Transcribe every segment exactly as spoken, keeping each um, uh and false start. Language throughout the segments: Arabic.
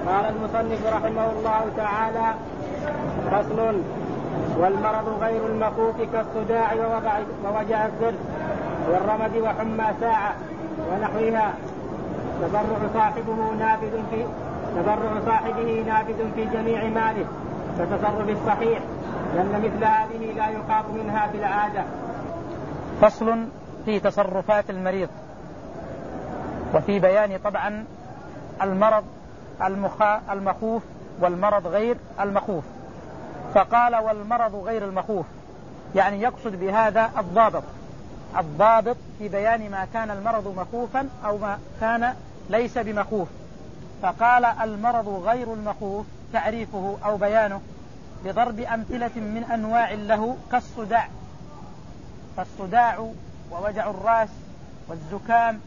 قال المصنف رحمه الله تعالى: فصل. والمرض غير المخوف كالصداع ووجع الضرس والرمد وحمى ساعة ونحوها تبرع صاحبه نافذ في تبرع صاحبه نافذ في جميع ماله كتصرف الصحيح، لأن مثل هذه لا يخاف منها في العادة. فصل في تصرفات المريض، وفي بيان طبعا المرض المخوف والمرض غير المخوف. فقال: والمرض غير المخوف، يعني يقصد بهذا الضابط الضابط في بيان ما كان المرض مخوفا أو ما كان ليس بمخوف. فقال: المرض غير المخوف تعريفه أو بيانه بضرب أمثلة من أنواع له كالصداع، فالصداع ووجع الرأس والزكام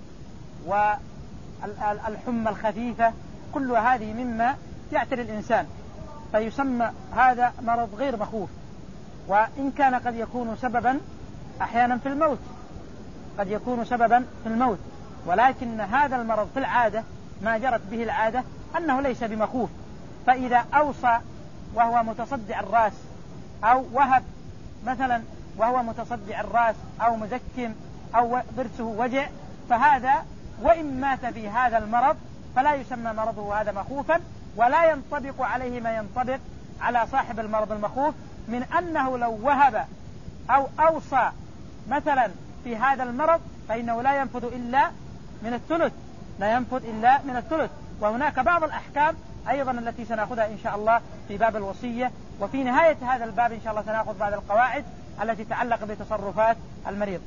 والحمى الخفيفة كل هذه مما يعتري الإنسان، فيسمى هذا مرض غير مخوف. وإن كان قد يكون سببا أحيانا في الموت، قد يكون سببا في الموت، ولكن هذا المرض في العادة ما جرت به العادة أنه ليس بمخوف. فإذا أوصى وهو متصدع الرأس أو وهب مثلا وهو متصدع الرأس أو مزكم أو ضرسه وجع، فهذا وإن مات في هذا المرض فلا يسمى مرضه هذا مخوفا، ولا ينطبق عليه ما ينطبق على صاحب المرض المخوف من أنه لو وهب أو أوصى مثلا في هذا المرض فإنه لا ينفذ إلا من الثلث لا ينفذ إلا من الثلث. وهناك بعض الأحكام أيضا التي سنأخذها إن شاء الله في باب الوصية، وفي نهاية هذا الباب إن شاء الله سنأخذ بعض القواعد التي تتعلق بتصرفات المريض.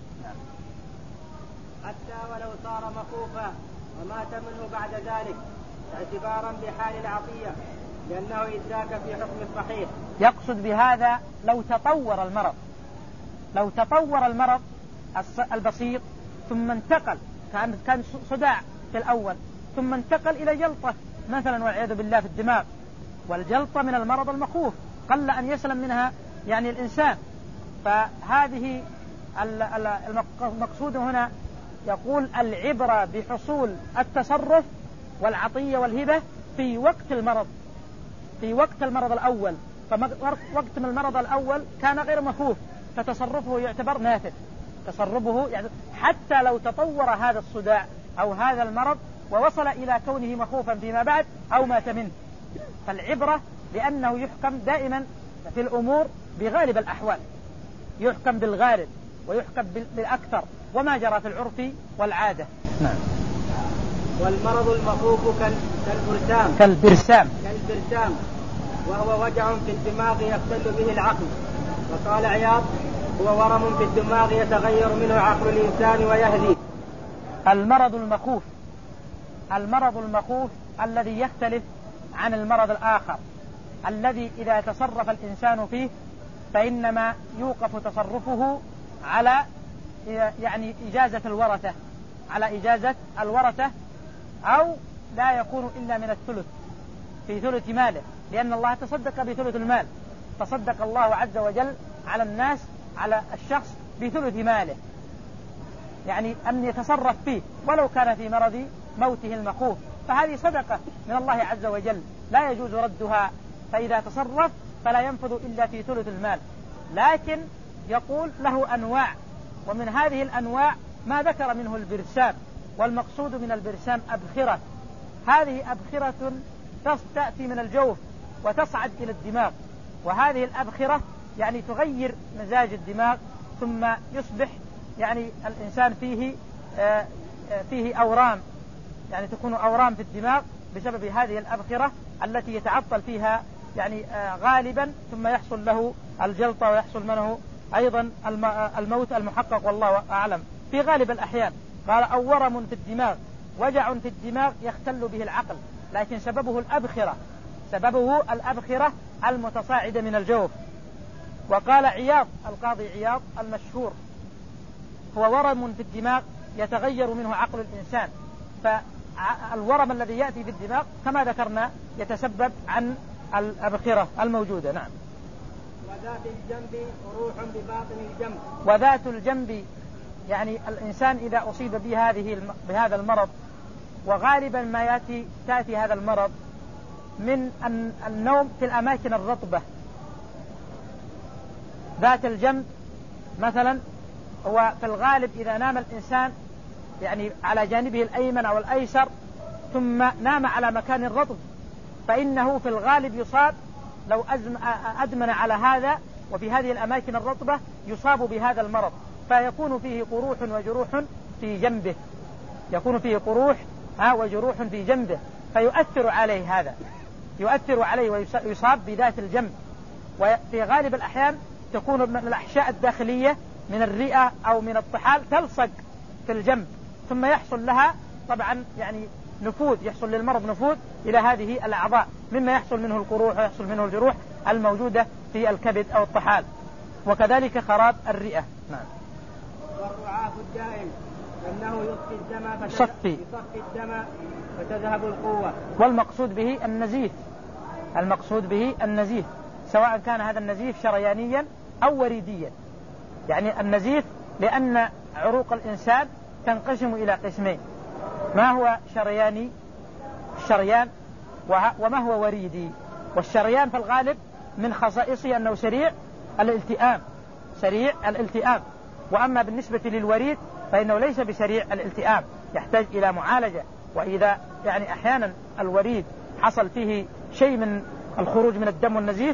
حتى ولو صار مخوفا ومات منه بعد ذلك اعتبارا بحال العطية، لأنه إذاك في حكم الصحيح. يقصد بهذا لو تطور المرض لو تطور المرض البسيط ثم انتقل، كان كان صداع في الأول ثم انتقل إلى جلطة مثلا والعياذ بالله في الدماغ، والجلطة من المرض المخوف قل أن يسلم منها يعني الإنسان. فهذه المقصود هنا يقول العبرة بحصول التصرف والعطية والهبة في وقت المرض في وقت المرض الأول. فوقت من المرض الأول كان غير مخوف، فتصرفه يعتبر نافذ تصرفه يعني حتى لو تطور هذا الصداع أو هذا المرض ووصل إلى كونه مخوفا فيما بعد أو مات منه. فالعبرة لأنه يحكم دائما في الأمور بغالب الأحوال، يحكم بالغالب ويحكم بالأكثر وما جرى في العرف والعادة. نعم. والمرض المخوف كالبرسام كالبرسام كالبرسام وهو وجع في الدماغ يختل به العقل. وقال عياض: هو ورم في الدماغ يتغير منه عقل الإنسان ويهدي. المرض المخوف المرض المخوف الذي يختلف عن المرض الآخر، الذي إذا تصرف الإنسان فيه فإنما يوقف تصرفه على يعني إجازة الورثة على إجازة الورثة أو لا يكون إلا من الثلث في ثلث ماله، لأن الله تصدق بثلث المال، تصدق الله عز وجل على الناس على الشخص بثلث ماله، يعني أن يتصرف فيه ولو كان في مرض موته المخوف، فهذه صدقة من الله عز وجل لا يجوز ردها. فإذا تصرف فلا ينفذ إلا في ثلث المال. لكن يقول له أنواع، ومن هذه الأنواع ما ذكر منه البرسام، والمقصود من البرسام أبخرة. هذه أبخرة تأتي من الجوف وتصعد إلى الدماغ، وهذه الأبخرة يعني تغير مزاج الدماغ ثم يصبح يعني الإنسان فيه آه فيه أورام، يعني تكون أورام في الدماغ بسبب هذه الأبخرة التي يتعطل فيها يعني آه غالبا، ثم يحصل له الجلطة ويحصل منه أيضا الموت المحقق والله أعلم في غالب الأحيان. قال: أو ورم في الدماغ، وجع في الدماغ يختل به العقل، لكن سببه الأبخرة سببه الأبخرة المتصاعدة من الجوف. وقال عياض القاضي عياض المشهور: هو ورم في الدماغ يتغير منه عقل الإنسان. فالورم الذي يأتي في الدماغ كما ذكرنا يتسبب عن الأبخرة الموجودة. نعم. وذات الجنب روح بباطن الجنب وذات الجنب يعني الإنسان إذا أصيب بهذه بهذا المرض، وغالبا ما يأتي تأتي هذا المرض من النوم في الأماكن الرطبة ذات الجنب مثلا. هو في الغالب إذا نام الإنسان يعني على جانبه الأيمن أو الأيسر ثم نام على مكان رطب فإنه في الغالب يصاب، لو أدمن على هذا وفي هذه الأماكن الرطبة يصاب بهذا المرض، فيكون فيه قروح وجروح في جنبه، يكون فيه قروح وجروح في جنبه فيؤثر عليه، هذا يؤثر عليه ويصاب بذات الجنب. وفي غالب الأحيان تكون من الأحشاء الداخلية من الرئة أو من الطحال تلصق في الجنب، ثم يحصل لها طبعا يعني نفوذ، يحصل للمرض نفوذ إلى هذه الأعضاء، مما يحصل منه القروح ويحصل منه الجروح الموجودة في الكبد أو الطحال، وكذلك خراب الرئة. نعم. والرعاف الدائم أنه يصفي الدم يصفي يصفي الدم فتذهب القوة. والمقصود به النزيف، المقصود به النزيف سواء كان هذا النزيف شريانيا أو وريديا. يعني النزيف لأن عروق الإنسان تنقسم إلى قسمين، ما هو شرياني الشريان وما هو وريدي. والشريان في الغالب من خصائصه أنه سريع الالتئام، سريع الالتئام. وأما بالنسبة للوريد فإنه ليس بسريع الالتئام، يحتاج إلى معالجة. وإذا يعني أحيانا الوريد حصل فيه شيء من الخروج من الدم والنزيف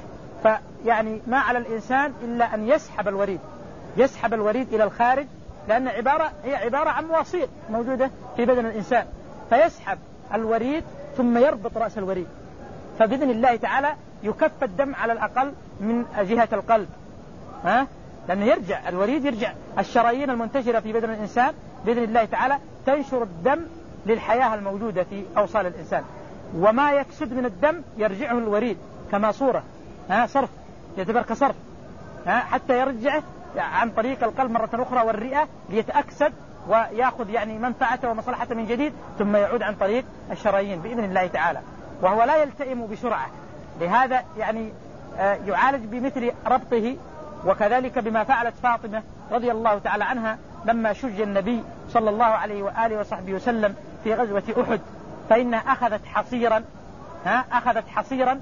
فيعني ما على الإنسان إلا أن يسحب الوريد، يسحب الوريد إلى الخارج، لأن عبارة هي عبارة عن مواصيل موجودة في بدن الإنسان، فيسحب الوريد ثم يربط رأس الوريد، فبإذن الله تعالى يكف الدم على الأقل من جهة القلب، ها؟ لأنه يرجع الوريد، يرجع الشرايين المنتشرة في بدن الإنسان بإذن الله تعالى تنشر الدم للحياة الموجودة في أوصال الإنسان. وما يكسد من الدم يرجعه الوريد كما صورة، ها صرف، يعتبر كصرف، ها حتى يرجعه عن طريق القلب مرة أخرى والرئة ليتأكسد ويأخذ يعني منفعته ومصلحته من جديد، ثم يعود عن طريق الشرايين بإذن الله تعالى. وهو لا يلتئم بسرعة، لهذا يعني يعالج بمثل ربطه. وكذلك بما فعلت فاطمة رضي الله تعالى عنها لما شج النبي صلى الله عليه وآله وصحبه وسلم في غزوة أحد، فإنها أخذت حصيرا، ها أخذت حصيرا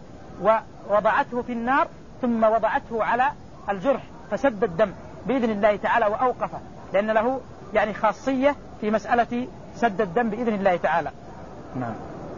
ووضعته في النار ثم وضعته على الجرح فسد الدم بإذن الله تعالى وأوقفه، لأن له يعني خاصية في مسألة سد الدم بإذن الله تعالى. نعم.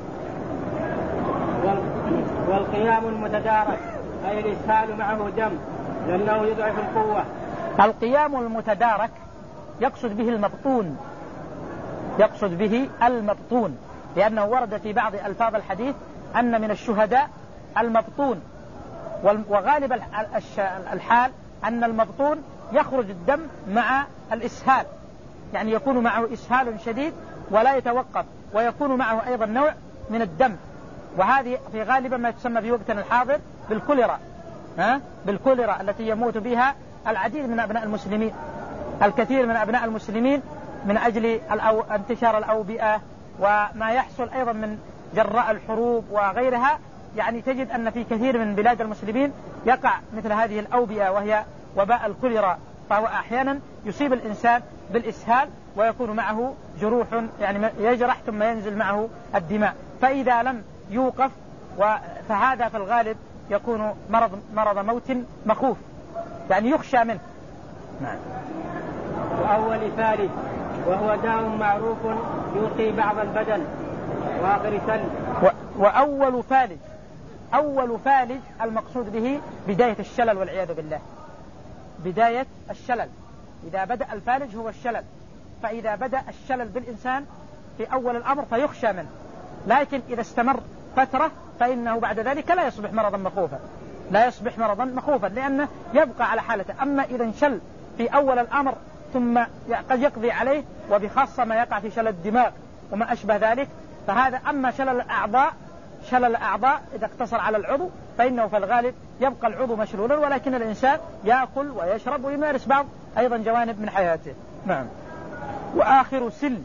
والقيام المتدارك أي الإسهال معه دم لأنه يضعف القوة. القيام المتدارك يقصد به المبطون، يقصد به المبطون، لأنه ورد في بعض ألفاظ الحديث أن من الشهداء المبطون، وغالب الحال أن المبطون يخرج الدم مع الإسهال، يعني يكون معه إسهال شديد ولا يتوقف، ويكون معه أيضا نوع من الدم، وهذه في غالبا ما تسمى في وقتنا الحاضر بالكوليرا، ها بالكوليرا التي يموت بها العديد من أبناء المسلمين، الكثير من أبناء المسلمين من أجل انتشار الأوبئة وما يحصل أيضا من جراء الحروب وغيرها. يعني تجد أن في كثير من بلاد المسلمين يقع مثل هذه الأوبئة وهي وباء الكوليرا، فهو أحيانا يصيب الإنسان بالإسهال ويكون معه جروح، يعني يجرح ثم ينزل معه الدماء، فإذا لم يوقف فهذا في الغالب يكون مرض مرض موت مخوف، يعني يخشى منه. نعم. وأول فالج وهو داء معروف يلقي بعض البدن وآخر سل. وأول فالج، أول فالج المقصود به بداية الشلل والعياذ بالله، بداية الشلل. إذا بدأ الفالج هو الشلل، فإذا بدأ الشلل بالإنسان في أول الأمر فيخشى منه، لكن إذا استمر فترة فإنه بعد ذلك لا يصبح مرضا مخوفا، لا يصبح مرضا مخوفا لأنه يبقى على حالته. أما إذا انشل في أول الأمر ثم قد يقضي عليه، وبخاصة ما يقع في شلل الدماغ وما أشبه ذلك، فهذا. أما شلل الأعضاء، شلل الأعضاء إذا اقتصر على العضو فإنه في الغالب يبقى العضو مشلولا، ولكن الإنسان يأكل ويشرب ويمارس بعض أيضا جوانب من حياته. نعم. وآخر سل،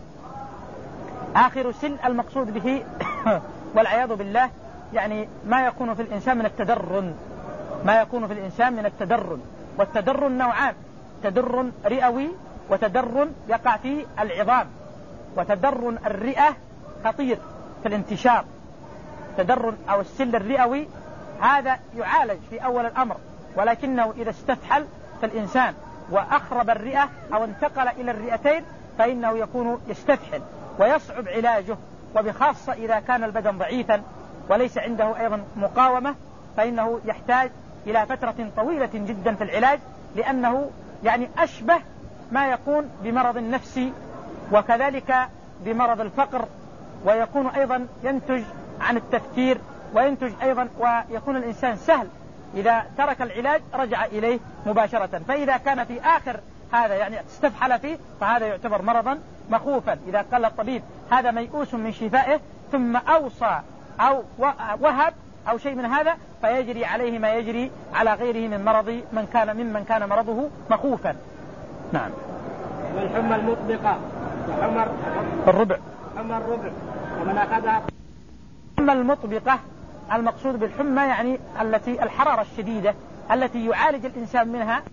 آخر سل المقصود به والعياذ بالله يعني ما يكون في الإنسان من التدرن، ما يكون في الإنسان من التدرن. والتدرن نوعان، تدرن رئوي وتدرن يقع فيه العظام. وتدرن الرئة خطير في الانتشار، تدرن أو السل الرئوي هذا يعالج في أول الأمر، ولكنه إذا استفحل في الإنسان وأخرب الرئة أو انتقل إلى الرئتين فإنه يكون يستفحل ويصعب علاجه، وبخاصة إذا كان البدن ضعيفا وليس عنده أيضا مقاومة فإنه يحتاج إلى فترة طويلة جدا في العلاج، لأنه يعني أشبه ما يكون بمرض النفسي وكذلك بمرض الفقر، ويكون أيضا ينتج عن التفكير، وينتج أيضا ويكون الإنسان سهل إذا ترك العلاج رجع إليه مباشرة. فإذا كان في آخر هذا يعني استفحل فيه فهذا يعتبر مرضا مخوفا. إذا قال الطبيب هذا ميؤوس من شفائه ثم أوصى أو وهب أو شيء من هذا فيجري عليه ما يجري على غيره من مرض من كان ممن كان مرضه مخوفا. نعم. والحمى المطبقة وحمى الربع حمى الربع ومن أخذها. الحمى المطبقة المقصود بالحمى يعني التي الحرارة الشديدة التي يعالج الإنسان منها،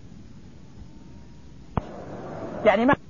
يعني ما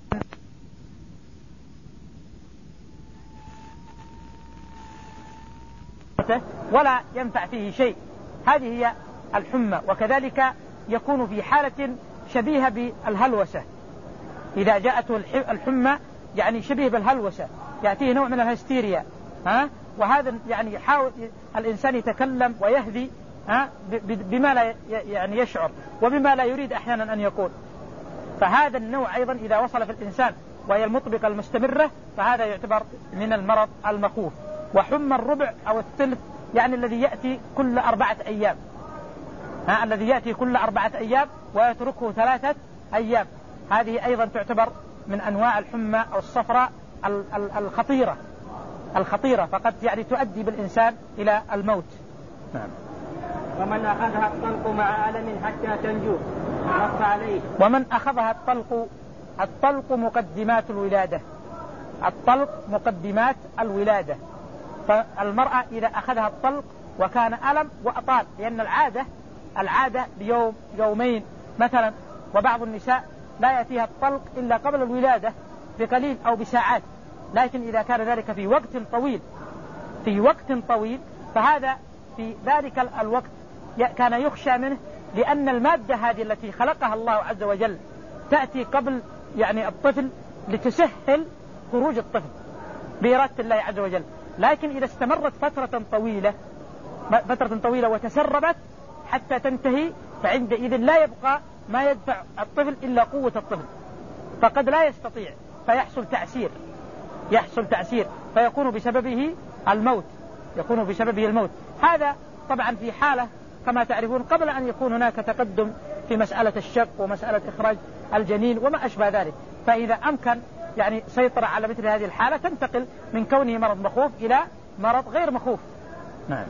ولا ينفع فيه شيء، هذه هي الحمى. وكذلك يكون في حالة شبيهة بالهلوسة، إذا جاءته الحمى يعني شبيه بالهلوسة يأتيه نوع من الهستيريا، ها؟ وهذا يعني يحاول الإنسان يتكلم ويهدي ها بما لا يعني يشعر وبما لا يريد أحيانا أن يقول. فهذا النوع أيضا إذا وصل في الإنسان وهي المطبقة المستمرة فهذا يعتبر من المرض المخوف. وحمى الربع أو الثلث يعني الذي يأتي كل أربعة أيام، ها الذي يأتي كل أربعة أيام ويتركه ثلاثة أيام، هذه أيضا تعتبر من أنواع الحمى أو الصفراء الخطيرة الخطيرة فقد يعني تؤدي بالإنسان إلى الموت. نعم. ومن أخذها الطلق مع ألم حتى تنجو نص عليه. ومن أخذها الطلق، الطلق مقدمات الولادة، الطلق مقدمات الولادة. فالمرأة إذا أخذها الطلق وكان ألم وأطال، لأن العادة العادة بيوم يومين مثلا، وبعض النساء لا يأتيها الطلق إلا قبل الولادة بقليل أو بساعات، لكن إذا كان ذلك في وقت طويل في وقت طويل فهذا في ذلك الوقت كان يخشى منه، لأن المادة هذه التي خلقها الله عز وجل تأتي قبل يعني الطفل لتسهل خروج الطفل بإرادة الله عز وجل. لكن إذا استمرت فترة طويلة فترة طويلة وتسربت حتى تنتهي فعندئذ لا يبقى ما يدفع الطفل إلا قوة الطفل، فقد لا يستطيع فيحصل تعسير يحصل تعسير فيكون بسببه الموت يكون بسببه الموت. هذا طبعا في حالة كما تعرفون قبل أن يكون هناك تقدم في مسألة الشق ومسألة إخراج الجنين وما أشبه ذلك. فإذا أمكن يعني سيطرة على مثل هذه الحالة تنتقل من كونه مرض مخوف إلى مرض غير مخوف. نعم.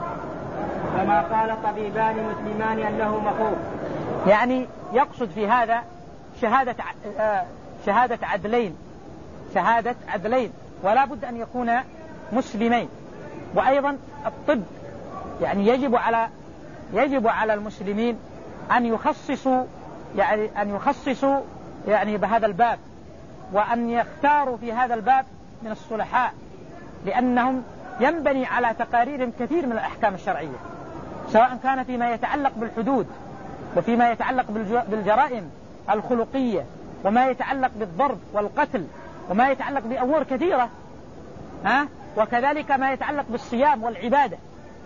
كما قال طبيبان مسلمان أنه مخوف، يعني يقصد في هذا شهادة شهادة عدلين شهادة عدلين ولا بد أن يكون مسلمين. وأيضا الطب يعني يجب على يجب على المسلمين أن يخصصوا يعني أن يخصصوا يعني بهذا الباب، وأن يختاروا في هذا الباب من الصلحاء، لأنهم ينبني على تقاريرهم كثير من الأحكام الشرعية، سواء كان فيما يتعلق بالحدود وفيما يتعلق بالجرائم الخلقية وما يتعلق بالضرب والقتل وما يتعلق بأمور كثيرة، ها وكذلك ما يتعلق بالصيام والعبادة.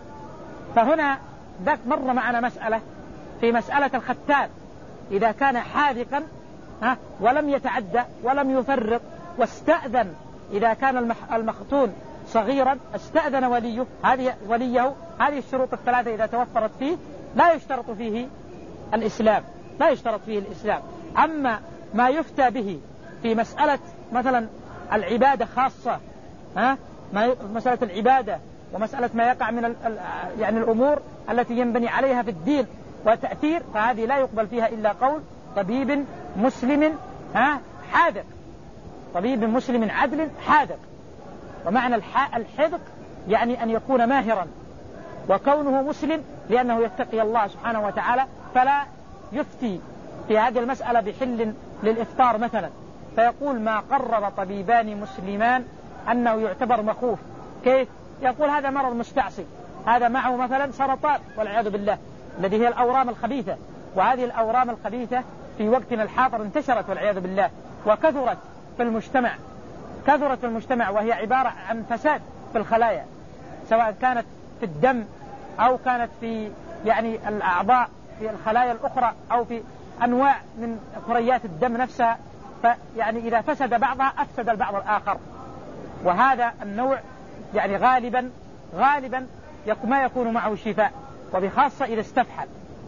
فهنا ذاك مر معنا مسألة في مسألة الختان، إذا كان حاذقا ها ولم يتعدى ولم يفرط واستأذن، إذا كان المختون صغيرا استأذن وليه هذه وليه هذه الشروط الثلاثة إذا توفرت فيه لا يشترط فيه الإسلام لا يشترط فيه الإسلام. أما ما يفتى به في مسألة مثلا العبادة خاصة، ها ما مسألة العبادة ومسألة ما يقع من يعني الأمور التي ينبني عليها في الدين وتأثير، فهذه لا يقبل فيها إلا قول طبيب مسلم ها حاذق، طبيب مسلم عدل حاذق. ومعنى الحذق يعني أن يكون ماهرا، وكونه مسلم لأنه يتقي الله سبحانه وتعالى فلا يفتي في هذه المسألة بحل للإفطار مثلا، فيقول ما قرر طبيبان مسلمان أنه يعتبر مخوف. كيف؟ يقول هذا مرض مستعصي، هذا معه مثلا سرطان والعياذ بالله، الذي هي الأورام الخبيثة. وهذه الأورام الخبيثة في وقتنا الحاضر انتشرت والعياذ بالله وكثرت في المجتمع، كثرت في المجتمع، وهي عبارة عن فساد في الخلايا، سواء كانت في الدم أو كانت في يعني الأعضاء في الخلايا الأخرى أو في أنواع من كريات الدم نفسها. فيعني إذا فسد بعضها أفسد البعض الآخر. وهذا النوع يعني غالبا غالبا ما يكون معه شفاء، وبخاصة إذا استفحل.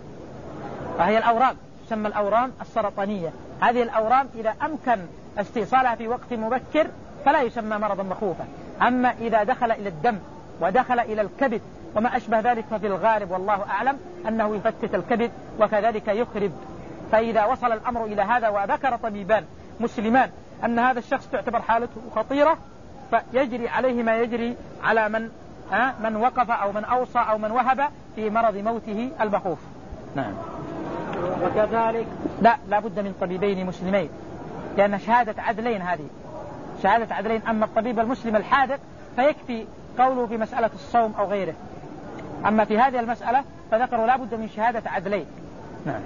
وهي الأورام تسمى الأورام السرطانية. هذه الأورام إذا أمكن استئصالها في وقت مبكر فلا يسمى مرضا مخوفا. أما إذا دخل إلى الدم ودخل إلى الكبد وما أشبه ذلك ففي الغالب والله أعلم أنه يفتت الكبد وكذلك يخرب. فإذا وصل الأمر إلى هذا وذكر طبيبان مسلمان أن هذا الشخص تعتبر حالته خطيرة، فيجري عليه ما يجري على من ها من وقف أو من أوصى أو من وهب في مرض موته المخوف. نعم. وكذلك لا لا بد من طبيبين مسلمين، لأن شهادة عدلين هذه شهادة عدلين. أما الطبيب المسلم الحاذق فيكفي قوله في مسألة الصوم أو غيره، أما في هذه المسألة فذكروا لا بد من شهادة عدلين. نعم.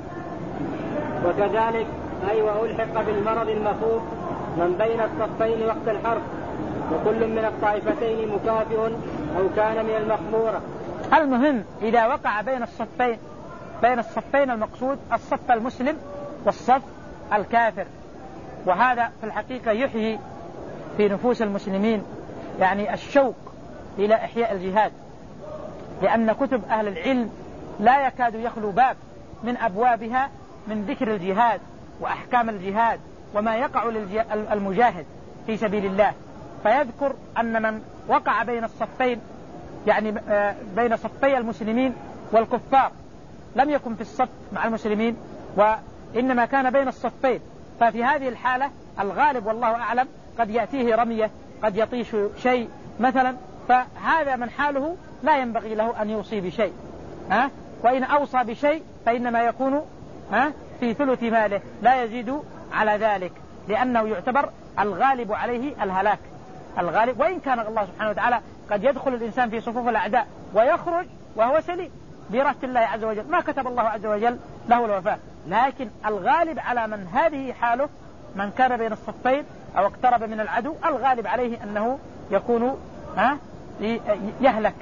وكذلك أي وألحق بالمرض المخوف من بين الصفين وقت الحرب، وكل من الطائفتين مكافئ أو كان من المخمورة. المهم إذا وقع بين الصفين بين الصفين المقصود الصف المسلم والصف الكافر. وهذا في الحقيقة يحيي في نفوس المسلمين يعني الشوق إلى إحياء الجهاد، لأن كتب أهل العلم لا يكاد يخلو باب من أبوابها من ذكر الجهاد وأحكام الجهاد وما يقع للمجاهد في سبيل الله. فيذكر أن من وقع بين الصفين يعني بين صفي المسلمين والكفار لم يكن في الصف مع المسلمين وإنما كان بين الصفين، ففي هذه الحالة الغالب والله أعلم قد يأتيه رمية، قد يطيش شيء مثلا، فهذا من حاله لا ينبغي له أن يوصي بشيء، ها؟ وإن أوصى بشيء فإنما يكون ها في ثلث ماله لا يزيد على ذلك، لأنه يعتبر الغالب عليه الهلاك. الغالب وإن كان الله سبحانه وتعالى قد يدخل الإنسان في صفوف الأعداء ويخرج وهو سليم بإرادة الله عز وجل، ما كتب الله عز وجل له الوفاة، لكن الغالب على من هذه حاله من كان بين الصفين أو اقترب من العدو الغالب عليه أنه يكون ها يهلك.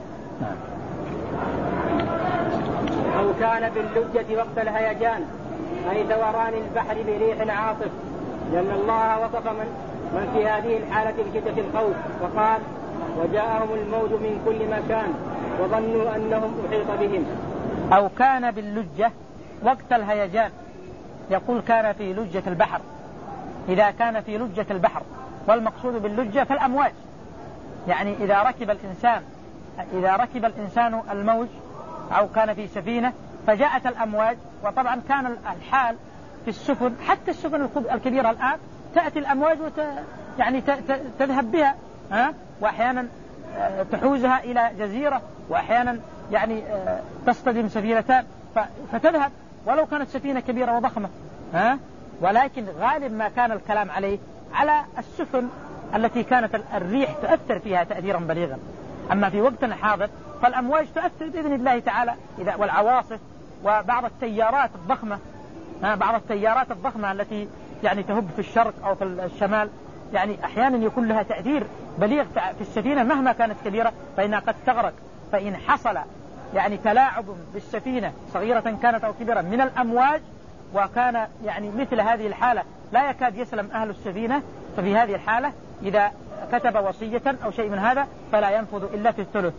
أو كان باللجة وقت الهيجان أي دوران البحر بريح عاصف، لأن الله وصف من من في هذه الحالة بشدة الخوف وقال وجاءهم الموج من كل مكان وظنوا أنهم أحيط بهم. أو كان باللجة وقت الهيجان، يقول كان في لجة البحر، إذا كان في لجة البحر، والمقصود باللجة فالأمواج، يعني إذا ركب الإنسان إذا ركب الإنسان الموج أو كان في سفينة فجاءت الأمواج، وطبعا كان الحال في السفن حتى السفن الكبيرة الآن تأتي الأمواج وت... يعني ت... ت... تذهب بها ها؟ وأحيانا تحوزها إلى جزيرة، وأحيانا يعني تصطدم سفينتان ف... فتذهب ولو كانت سفينة كبيرة وضخمة ها؟ ولكن غالب ما كان الكلام عليه على السفن التي كانت الريح تؤثر فيها تأثيرا بليغا. أما في وقتنا الحاضر فالأمواج تؤثر بإذن الله تعالى إذا والعواصف وبعض التيارات الضخمة ها بعض التيارات الضخمة التي يعني تهب في الشرق أو في الشمال، يعني أحيانا يكون لها تأثير بليغ في السفينة مهما كانت كبيرة فإنها قد تغرق. فإن حصل يعني تلاعب بالسفينة صغيرة كانت أو كبيرة من الأمواج وكان يعني مثل هذه الحالة لا يكاد يسلم أهل السفينة، ففي هذه الحالة إذا كتب وصية أو شيء من هذا فلا ينفذ إلا في الثلث.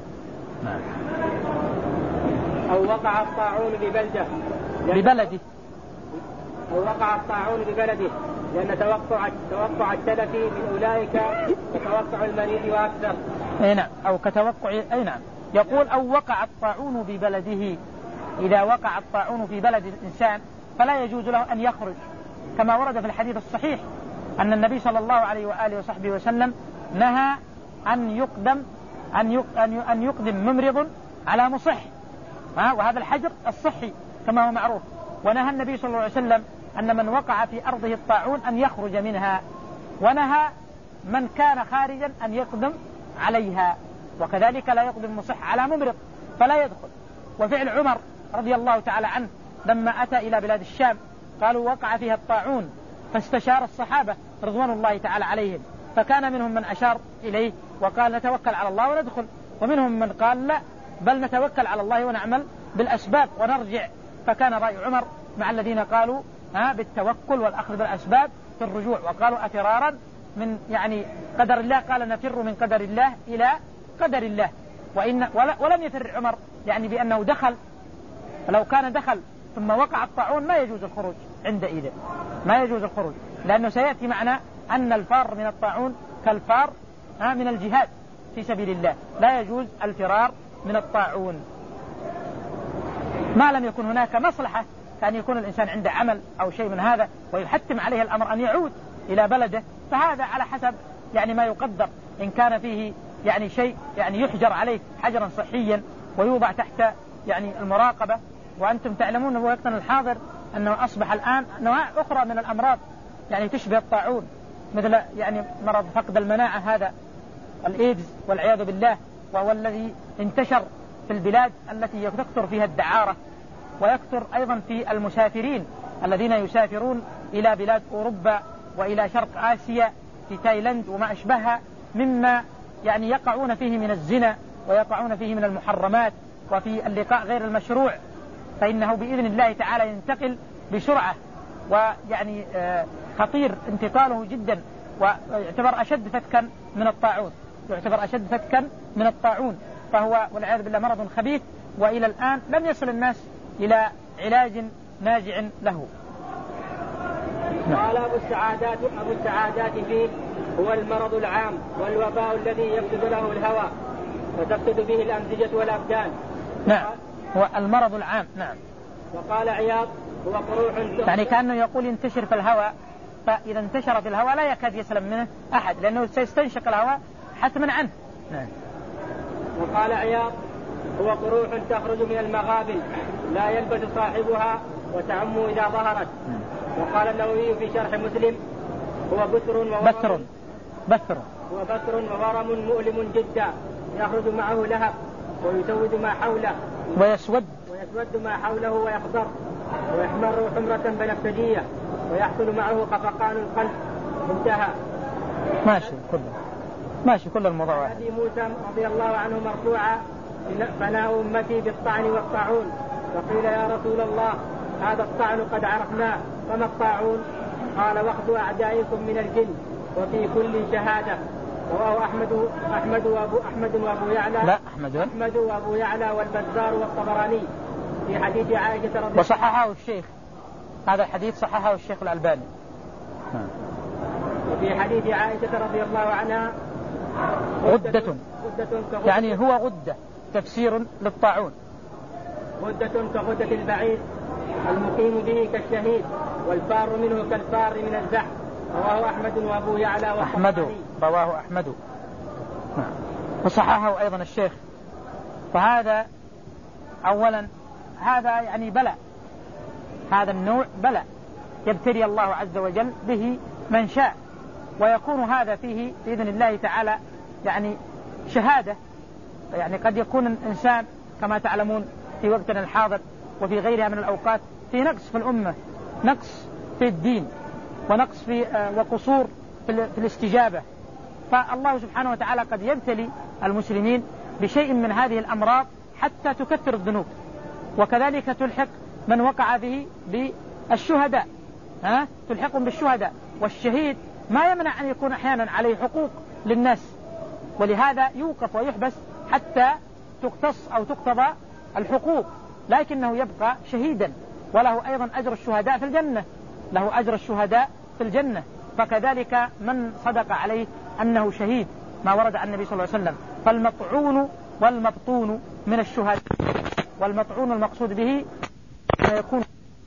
أو وقع الطاعون ببلده ببلده أو وقع الطاعون ببلده لأن توقع توقع التلف من أولئك كتوقع المريض وأكثر. أي نعم. أو كتوقع أي نعم. يقول أو وقع الطاعون ببلده، إذا وقع الطاعون في بلد الإنسان فلا يجوز له أن يخرج، كما ورد في الحديث الصحيح أن النبي صلى الله عليه وآله وصحبه وسلم نهى أن يقدم أن يقدم ممرض على مصح، وهذا الحجر الصحي كما هو معروف. ونهى النبي صلى الله عليه وسلم أن من وقع في أرضه الطاعون أن يخرج منها، ونهى من كان خارجا أن يقدم عليها. وكذلك لا يقضي المصح على ممرض فلا يدخل. وفعل عمر رضي الله تعالى عنه لما أتى إلى بلاد الشام قالوا وقع فيها الطاعون، فاستشار الصحابة رضوان الله تعالى عليهم، فكان منهم من أشار إليه وقال نتوكل على الله وندخل، ومنهم من قال لا بل نتوكل على الله ونعمل بالأسباب ونرجع. فكان رأي عمر مع الذين قالوا ها بالتوكل والأخذ بالأسباب في الرجوع، وقالوا أفرارا من يعني قدر الله، قال نفر من قدر الله إلى قدر الله. وإن ولم يفر عمر يعني بأنه دخل، لو كان دخل ثم وقع الطاعون ما يجوز الخروج عندئذ، ما يجوز الخروج، لأنه سيأتي معنا أن الفار من الطاعون كالفار من الجهاد في سبيل الله، لا يجوز الفرار من الطاعون ما لم يكن هناك مصلحة، كان يكون الإنسان عنده عمل أو شيء من هذا ويحتم عليه الأمر أن يعود إلى بلده، فهذا على حسب يعني ما يقدر. إن كان فيه يعني شيء يعني يحجر عليه حجرا صحيا ويوضع تحت يعني المراقبة. وأنتم تعلمون في وقتنا الحاضر أنه أصبح الآن أنواع أخرى من الأمراض يعني تشبه الطاعون، مثل يعني مرض فقد المناعة هذا الإيدز والعياذ بالله، وهو الذي انتشر في البلاد التي يكثر فيها الدعارة، ويكثر أيضا في المسافرين الذين يسافرون إلى بلاد أوروبا وإلى شرق آسيا في تايلاند وما أشبهها، مما يعني يقعون فيه من الزنا ويقعون فيه من المحرمات وفي اللقاء غير المشروع، فإنه بإذن الله تعالى ينتقل بسرعة، ويعني خطير انتقاله جدا، ويعتبر أشد فتكا من الطاعون، يعتبر أشد فتكا من الطاعون، فهو والعياذ بالله مرض خبيث، وإلى الآن لم يصل الناس إلى علاج ناجع له. قال أبو السعادات أبو السعادات فيه هو المرض العام والوباء الذي يفسد له الهوى وتفسد به الأمزجة والأبدان. نعم هو المرض العام. نعم. وقال عياض هو قروح يعني كأنه يقول ينتشر في الهواء، فإذا انتشر في الهواء لا يكاد يسلم منه أحد لأنه سيستنشق الهواء حتما عنه. نعم. وقال عياض هو قروح تخرج من المغابل لا يلبس صاحبها وتعم إذا ظهرت. وقال النووي في شرح مسلم هو بتر وورم بتر بتر هو بتر وورم مؤلم جدا يخرج معه لهب ويسود ما حوله ويسود ويسود ما حوله ويخضر ويحمر حمرة بنفسجية ويحصل معه خفقان القلب. انتهى. ماشي كله ماشي كل الموضوع واحد. حديث موسى رضي الله عنه مرفوعا فناء أمتي بالطعن والطاعون. فقيل يا رسول الله هذا الطعن قد عرفناه فما الطاعون؟ قال واخذ أعدائكم من الجن وفي كل شهادة. رواه أحمد أحمد وأبو أحمد وأبو يعلى لا أحمد أحمد وأبو يعلى والبزار والطبراني في حديث عائشة رضي الله عنها وصححه الشيخ، هذا الحديث صححه الشيخ الألباني. وفي حديث عائشة رضي الله عنها غدة, غدة يعني هو غدة تفسير للطاعون. غدة كغدة البعير المقيم به كالشهيد والفار منه كالفار من الزحف. رواه أحمد وأبو يعلى أحمد رواه أحمد وصححه أيضا الشيخ. فهذا أولا هذا يعني بلاء، هذا النوع بلاء يبتلي الله عز وجل به من شاء، ويكون هذا فيه بإذن الله تعالى يعني شهادة. يعني قد يكون الإنسان كما تعلمون في وقتنا الحاضر وفي غيرها من الأوقات في نقص في الأمة، نقص في الدين ونقص في وقصور في الاستجابة، فالله سبحانه وتعالى قد يبتلي المسلمين بشيء من هذه الأمراض حتى تكثر الذنوب، وكذلك تلحق من وقع به بالشهداء، ها تلحقهم بالشهداء. والشهيد ما يمنع أن يكون أحيانا عليه حقوق للناس، ولهذا يوقف ويحبس حتى تقتص أو تقتضى الحقوق، لكنه يبقى شهيدا وله أيضا أجر الشهداء في الجنة، له أجر الشهداء في الجنة. فكذلك من صدق عليه أنه شهيد ما ورد عن النبي صلى الله عليه وسلم. فالمطعون والمبطون من الشهداء، والمطعون المقصود به ما يكون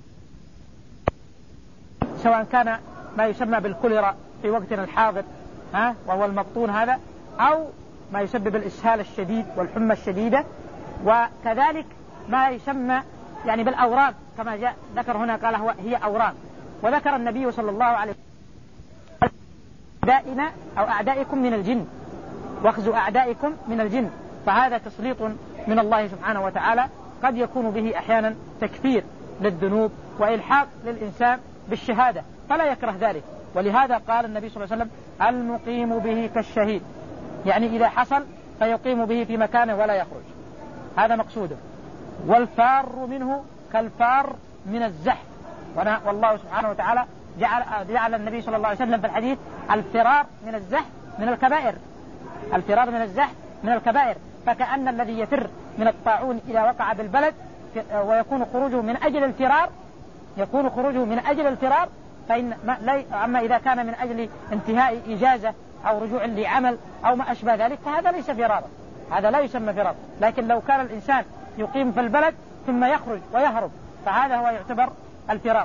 سواء كان ما يسمى بالكوليرا في وقتنا الحاضر ها وهو المبطون هذا، أو ما يسبب الإسهال الشديد والحمى الشديدة، وكذلك ما يسمى يعني بالأورام كما جاء ذكر هنا قال هو هي أورام. وذكر النبي صلى الله عليه وسلم أعدائنا أو أعدائكم من الجن، واخزوا أعدائكم من الجن. فهذا تسليط من الله سبحانه وتعالى قد يكون به أحيانا تكفير للذنوب وإلحاق للإنسان بالشهادة، فلا يكره ذلك. ولهذا قال النبي صلى الله عليه وسلم المقيم به كالشهيد، يعني إذا حصل فيقيم به في مكانه ولا يخرج، هذا مقصوده. والفار منه كالفار من الزحف، والله سبحانه وتعالى جعل, جعل النبي صلى الله عليه وسلم في الحديث الفرار من الزحف من الكبائر، الفرار من الزحف من الكبائر. فكأن الذي يفر من الطاعون إذا وقع بالبلد ويكون خروجه من أجل الفرار يكون خروجه من أجل الفرار فإن ما أما إذا كان من أجل انتهاء إجازة أو رجوع لعمل أو ما أشبه ذلك فهذا ليس فرارا، هذا لا يسمى فرار. لكن لو كان الإنسان يقيم في البلد ثم يخرج ويهرب فهذا هو يعتبر الفرار.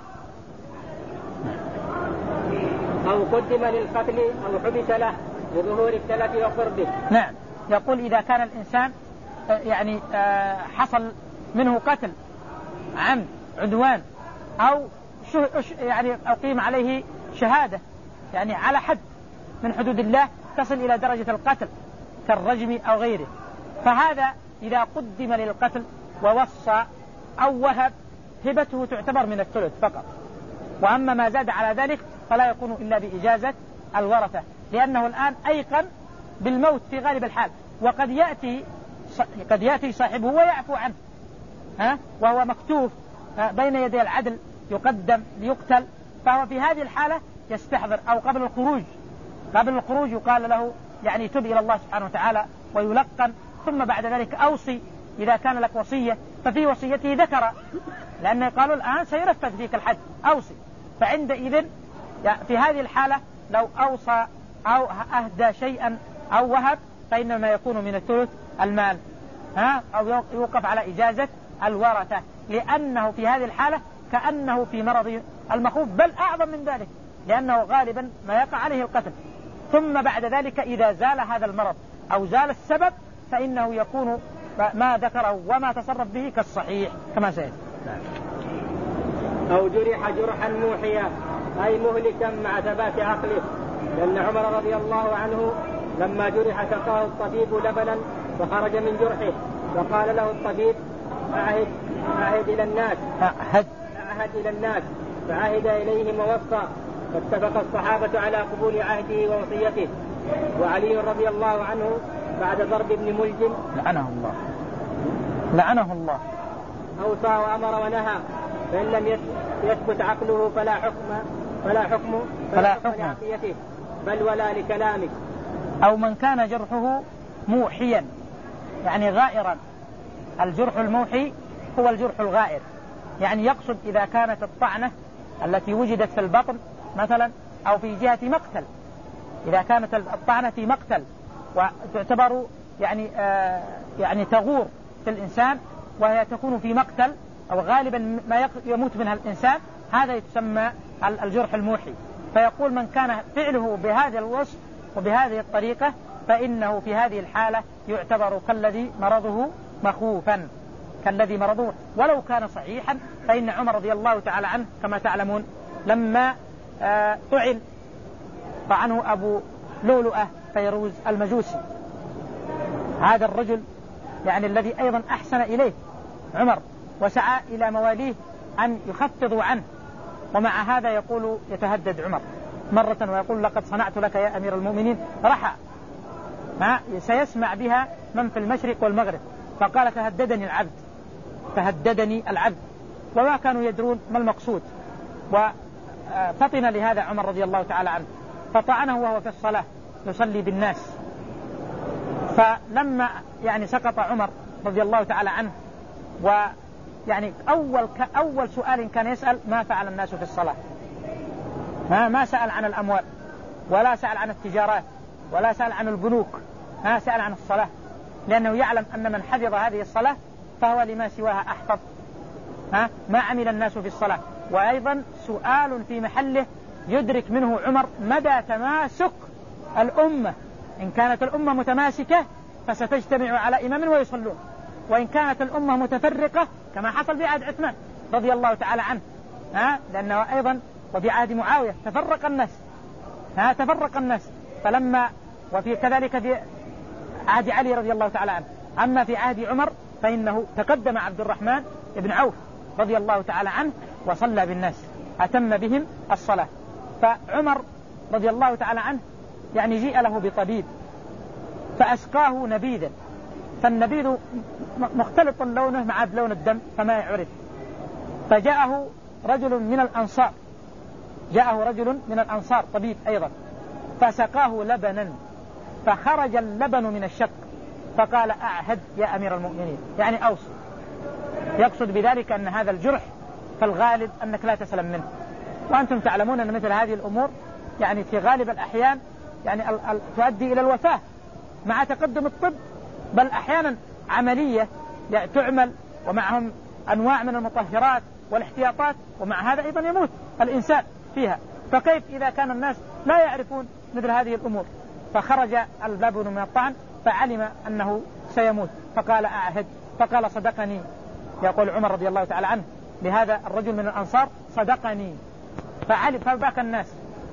أو قدم للقتل أو حبس له لظهور التلف وقربه. نعم، يقول إذا كان الإنسان يعني حصل منه قتل عمد عدوان أو يعني أقيم عليه شهادة يعني على حد من حدود الله تصل إلى درجة القتل كالرجم أو غيره، فهذا إذا قدم للقتل ووصى أو وهب هبته تعتبر من الثلث فقط. وأما ما زاد على ذلك فلا يكون إلا بإجازة الورثة، لأنه الآن أيقن بالموت في غالب الحال، وقد يأتي قد يأتي صاحبه ويعفو عنه ها وهو مكتوف بين يدي العدل يقدم ليقتل، فهو في هذه الحالة يستحضر. أو قبل الخروج قبل الخروج يقال له يعني تب إلى الله سبحانه وتعالى ويلقن، ثم بعد ذلك أوصي إذا كان لك وصية، ففي وصيته ذكر، لأنه قالوا الآن سيرفث فيك الحد أوصي، فعندئذ في هذه الحالة لو أوصى أو أهدى شيئا أو وهب فإنما يكون من الثلث المال ها أو يوقف على إجازة الورثة، لأنه في هذه الحالة كأنه في مرض المخوف، بل أعظم من ذلك، لأنه غالبا ما يقع عليه القتل. ثم بعد ذلك إذا زال هذا المرض أو زال السبب فإنه يكون ما ذكره وما تصرف به كالصحيح كما سيأتي. أو جرح جرحا موحيا أي مهلكا مع ثبات عقله، لأن عمر رضي الله عنه لما جرح سقاه الطبيب لبنا فخرج من جرحه، فقال له الطبيب أعهد أعهد إلى الناس أعهد أعهد إلى الناس فعهد إليهم ووصى، فاتفق الصحابة على قبول عهده ووصيته. وعلي رضي الله عنه بعد ضرب ابن ملجم لعنه الله لعنه الله أوصى وأمر ونهى، فإن لم يثبت عقله فلا حكم فلا حكم فلا حكم لعقيته بل ولا لكلامه. أو من كان جرحه موحيا يعني غائرا، الجرح الموحي هو الجرح الغائر، يعني يقصد إذا كانت الطعنة التي وجدت في البطن مثلا أو في جهة مقتل، إذا كانت الطعنة في مقتل وتعتبر يعني آه يعني تغور في الإنسان وهي تكون في مقتل أو غالبا ما يموت منها الإنسان، هذا يسمى الجرح الموحي. فيقول من كان فعله بهذا الوصف وبهذه الطريقة فإنه في هذه الحالة يعتبر كالذي مرضه مخوفا كالذي مرضه ولو كان صحيحا. فإن عمر رضي الله تعالى عنه كما تعلمون لما آه طعن طعنه أبو لؤلؤة فيروز المجوسي، هذا الرجل يعني الذي أيضا أحسن إليه عمر وسعى إلى مواليه أن يخفضوا عنه، ومع هذا يقول يتهدد عمر مرة ويقول لقد صنعت لك يا أمير المؤمنين رحى سيسمع بها من في المشرق والمغرب، فقال تهددني العبد تهددني العبد وما كانوا يدرون ما المقصود. وفطن لهذا عمر رضي الله تعالى عنه فطعنه وهو في الصلاة يصلي بالناس. فلما يعني سقط عمر رضي الله تعالى عنه ويعني أول, أول سؤال كان يسأل ما فعل الناس في الصلاة، ما, ما سأل عن الأموال ولا سأل عن التجارات ولا سأل عن البنوك، ما سأل عن الصلاة، لأنه يعلم أن من حفظ هذه الصلاة فهو لما سواها أحفظ. ها ما عمل الناس في الصلاة. وأيضا سؤال في محله يدرك منه عمر مدى تماسك الأمة، إن كانت الأمة متماسكة فستجتمع على إمام ويصلون، وإن كانت الأمة متفرقة كما حصل في عهد عثمان رضي الله تعالى عنه ها لأنه أيضا وفي عهد معاوية تفرق الناس ها تفرق الناس فلما وفي كذلك في عهد علي رضي الله تعالى عنه. أما في عهد عمر فإنه تقدم عبد الرحمن بن عوف رضي الله تعالى عنه وصلى بالناس، أتم بهم الصلاة. فعمر رضي الله تعالى عنه يعني جيء له بطبيب فأسقاه نبيذا، فالنبيذ مختلط لونه مع لون الدم فما يعرف، فجاءه رجل من الأنصار جاءه رجل من الأنصار طبيب أيضا فسقاه لبنا فخرج اللبن من الشق، فقال أعهد يا أمير المؤمنين، يعني أوصي، يقصد بذلك أن هذا الجرح فالغالب أنك لا تسلم منه. وأنتم تعلمون أن مثل هذه الأمور يعني في غالب الأحيان يعني ال ال تؤدي إلى الوفاة مع تقدم الطب، بل أحيانا عملية يعني تعمل ومعهم أنواع من المطهرات والاحتياطات، ومع هذا أيضا يموت الإنسان فيها. فكيف إذا كان الناس لا يعرفون مثل هذه الأمور؟ فخرج اللبن من الطعن فعلم أنه سيموت فقال أعهد، فقال صدقني، يقول عمر رضي الله تعالى عنه لهذا الرجل من الأنصار صدقني، فعلم فباك الناس.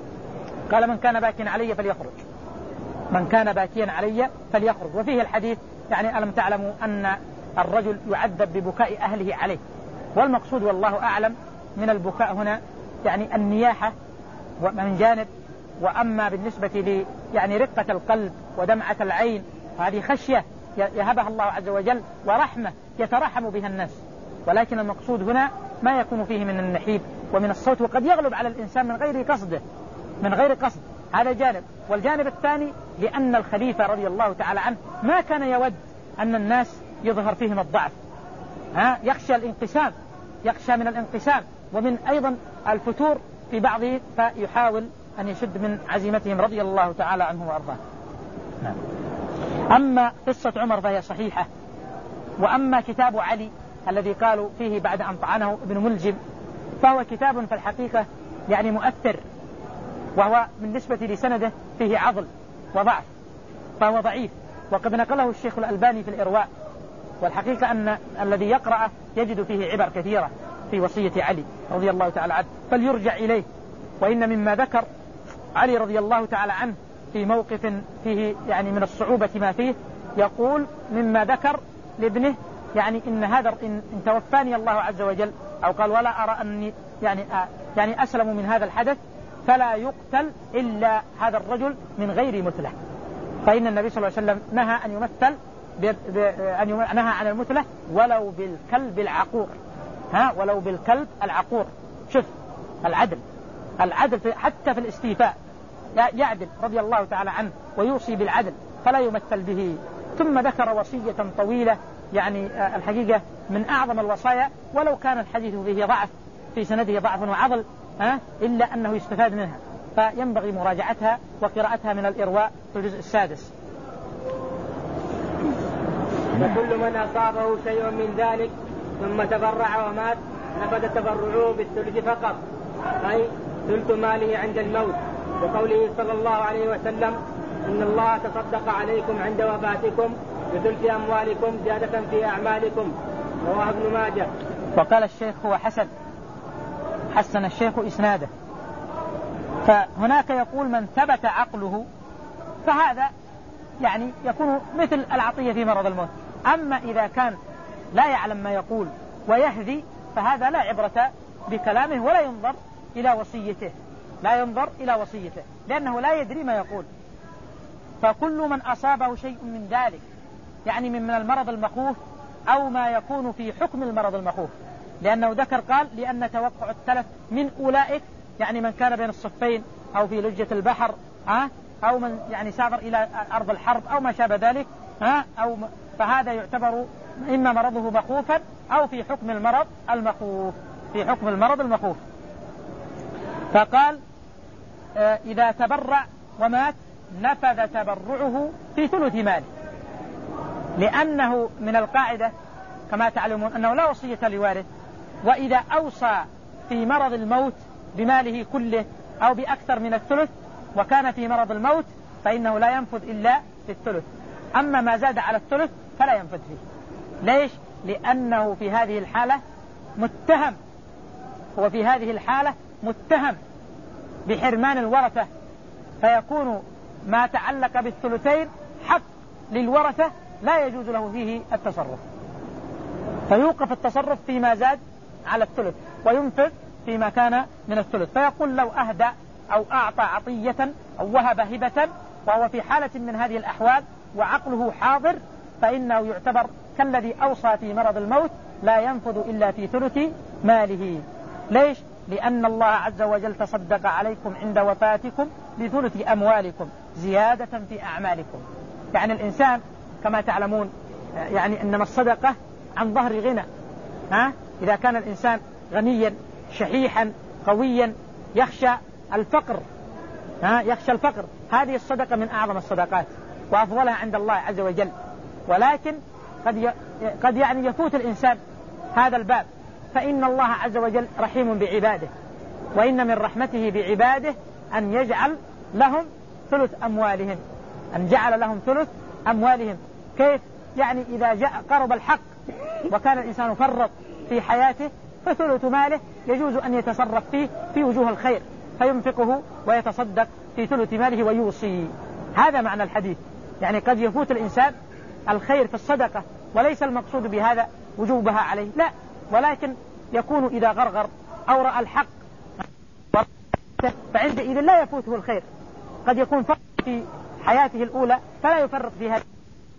قال من كان باكيا علي فليخرج، من كان باكيا علي فليخرج. وفيه الحديث يعني ألم تعلموا أن الرجل يعذب ببكاء أهله عليه، والمقصود والله أعلم من البكاء هنا يعني النياحة من جانب، وأما بالنسبة لي يعني رقة القلب ودمعة العين هذه خشية يهبها الله عز وجل ورحمة يترحم بها الناس، ولكن المقصود هنا ما يكون فيه من النحيب ومن الصوت، وقد يغلب على الإنسان من غير قصده من غير قصد. هذا جانب. والجانب الثاني لأن الخليفة رضي الله تعالى عنه ما كان يود أن الناس يظهر فيهم الضعف، ها يخشى الانقسام، يخشى من الانقسام ومن أيضا الفتور في بعضه، فيحاول أن يشد من عزيمتهم رضي الله تعالى عنه وأرضاه. نعم. أما قصة عمر فهي صحيحة. وأما كتاب علي الذي قالوا فيه بعد أن طعنه ابن ملجم فهو كتاب في الحقيقة يعني مؤثر، وهو بالنسبة لسنده فيه عضل وضعف فهو ضعيف، وقد نقله الشيخ الألباني في الإرواء. والحقيقة أن الذي يقرأ يجد فيه عبر كثيرة في وصية علي رضي الله تعالى عنه، فليرجع إليه. وإن مما ذكر علي رضي الله تعالى عنه في موقف فيه يعني من الصعوبة ما فيه، يقول مما ذكر لابنه يعني إن هذا إن, إن توفاني الله عز وجل، أو قال ولا أرى أني يعني آه يعني أسلم من هذا الحدث، فلا يقتل إلا هذا الرجل من غير مثله. فإن النبي صلى الله عليه وسلم نهى أن يمثل أن نهى عن المثلة ولو بالكلب العقور، ها ولو بالكلب العقور. شوف العدل، العدل حتى في الاستيفاء يعدل رضي الله تعالى عنه ويوصي بالعدل فلا يمثل به. ثم ذكر وصية طويلة يعني الحقيقة من أعظم الوصايا، ولو كان الحديث فيه ضعف في سنده ضعف وعضل ها إلا أنه يستفاد منها، فينبغي مراجعتها وقراءتها من الإرواء في الجزء السادس. وكل من أصابه شيء من ذلك ثم تبرع ومات نفذ تبرعه بالثلث فقط، أي ثلث ماله عند الموت، وقوله صلى الله عليه وسلم إن الله تصدق عليكم عند وفاتكم بثلث أموالكم زيادة في أعمالكم، رواه ابن ماجه. وقال الشيخ هو حسن، حسن الشيخ إسناده. فهناك يقول من ثبت عقله فهذا يعني يكون مثل العطية في مرض الموت. أما إذا كان لا يعلم ما يقول ويهذي فهذا لا عبرة بكلامه ولا ينظر إلى وصيته، لا ينظر إلى وصيته لأنه لا يدري ما يقول. فكل من أصابه شيء من ذلك يعني من المرض المخوف أو ما يكون في حكم المرض المخوف، لأنه ذكر قال لأن توقع التلف من أولئك يعني من كان بين الصفين أو في لجة البحر ها أو من يعني سافر إلى أرض الحرب أو ما شابه ذلك ها أو فهذا يعتبر إما مرضه مخوفا أو في حكم المرض المخوف، في حكم المرض المخوف. فقال آه إذا تبرع ومات نفذ تبرعه في ثلث ماله، لأنه من القاعدة كما تعلمون أنه لا وصية لوارث، وإذا أوصى في مرض الموت بماله كله أو بأكثر من الثلث وكان في مرض الموت فإنه لا ينفذ إلا في الثلث، أما ما زاد على الثلث فلا ينفذ فيه. ليش؟ لأنه في هذه الحالة متهم، هو في هذه الحالة متهم بحرمان الورثة، فيكون ما تعلق بالثلثين حق للورثة لا يجوز له فيه التصرف، فيوقف التصرف فيما زاد على الثلث وينفذ فيما كان من الثلث. فيقول لو أهدى أو أعطى عطية أو وهب هبة وهو في حالة من هذه الأحوال وعقله حاضر فإنه يعتبر كالذي أوصى في مرض الموت لا ينفذ إلا في ثلث ماله. ليش؟ لأن الله عز وجل تصدق عليكم عند وفاتكم بثلث أموالكم زيادة في أعمالكم. يعني الإنسان كما تعلمون يعني إنما الصدقة عن ظهر غنى، ها؟ إذا كان الإنسان غنيا شحيحا قويا يخشى الفقر، ها؟ يخشى الفقر، هذه الصدقة من أعظم الصدقات وأفضلها عند الله عز وجل. ولكن قد ي... قد يعني يفوت الإنسان هذا الباب، فإن الله عز وجل رحيم بعباده، وإن من رحمته بعباده أن يجعل لهم ثلث أموالهم، أن جعل لهم ثلث أموالهم. كيف؟ يعني إذا جاء قرب الحق وكان الإنسان فرط في حياته فثلث ماله يجوز أن يتصرف فيه في وجوه الخير فينفقه ويتصدق في ثلث ماله ويوصي. هذا معنى الحديث. يعني قد يفوت الإنسان الخير في الصدقة وليس المقصود بهذا وجوبها عليه، لا، ولكن يكون إذا غرغر أو رأى الحق فعندئذ لا يفوته الخير. قد يكون فرط في حياته الأولى فلا يفرط في هذا.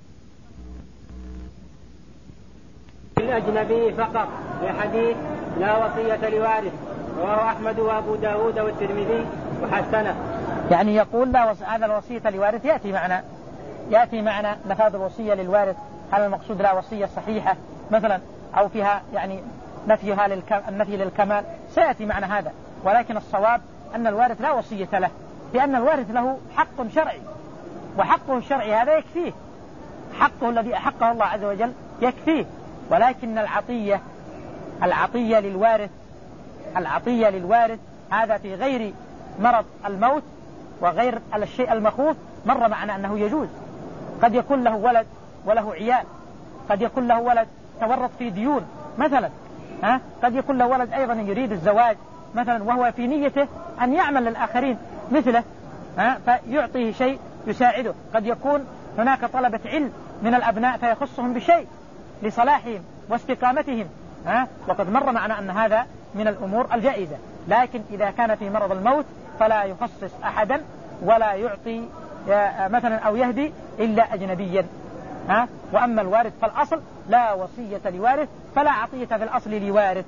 الأجنبي فقط لحديث لا وصية لوارث، رواه أحمد وأبو داود والترمذي وحسنه. يعني يقول لا وص... هذا الوصية لوارث يأتي معنا يأتي معنا نفاذ الوصية للوارث. هذا المقصود لا وصية صحيحة مثلا أو فيها يعني نفيها للك... النفي للكمال سيأتي معنا هذا. ولكن الصواب أن الوارث لا وصية له، لأن الوارث له حق شرعي، وحقه الشرعي هذا يكفيه، حقه الذي أحقه الله عز وجل يكفيه. ولكن العطية العطية للوارث العطية للوارث هذا في غير مرض الموت وغير الشيء المخوف مر معنا أنه يجوز. قد يكون له ولد وله عيال، قد يكون له ولد تورط في ديون مثلا، ها؟ قد يكون له ولد أيضا يريد الزواج مثلا وهو في نيته أن يعمل للآخرين مثله، ها؟ فيعطيه شيء يساعده. قد يكون هناك طلبة علم من الأبناء فيخصهم بشيء لصلاحهم واستقامتهم، ها؟ وقد مر معنا أن هذا من الأمور الجائزة. لكن إذا كان في مرض الموت فلا يخصص أحدا ولا يعطي مثلا أو يهدي إلا أجنبيا، ها؟ وأما الوارث فالأصل لا وصية لوارث فلا عطية في الأصل لوارث.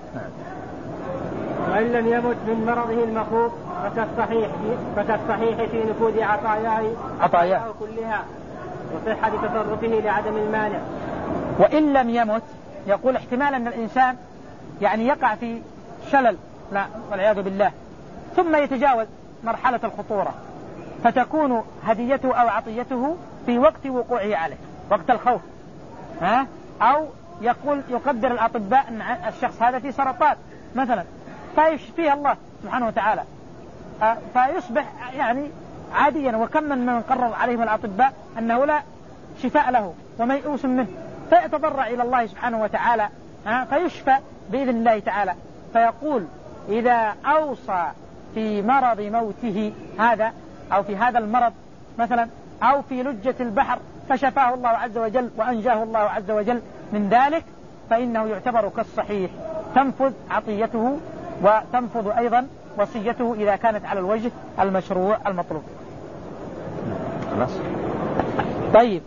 وإن لم يمت من مرضه المخوف فكالصحيح فكالصحيح في نفوذ عطاياه عطاياه كلها وصحة تصرفه لعدم المانع. وإن لم يمت يقول احتمال أن الإنسان يعني يقع في شلل، لا والعياذ بالله، ثم يتجاوز مرحلة الخطورة فتكون هديته أو عطيته في وقت وقوعه عليه، وقت الخوف، ها؟ أو يقول يقدر الأطباء أن الشخص هذا في سرطان مثلا فيشفيه الله سبحانه وتعالى، فيصبح يعني عاديا. وكم من من قرر عليهم الأطباء أنه لا شفاء له وميؤوس منه فيتضرع إلى الله سبحانه وتعالى فيشفى بإذن الله تعالى. فيقول إذا أوصى في مرض موته هذا أو في هذا المرض مثلا أو في لجة البحر فشفاه الله عز وجل وأنجاه الله عز وجل من ذلك فإنه يعتبر كالصحيح، تنفذ عطيته وتنفذ أيضا وصيته إذا كانت على الوجه المشروع المطلوب. خلاص طيب.